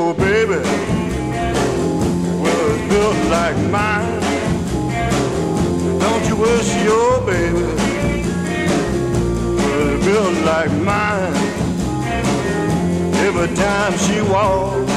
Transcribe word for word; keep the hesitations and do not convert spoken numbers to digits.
your baby was built like mine? Don't you wish your baby was built like mine? Every time she walks,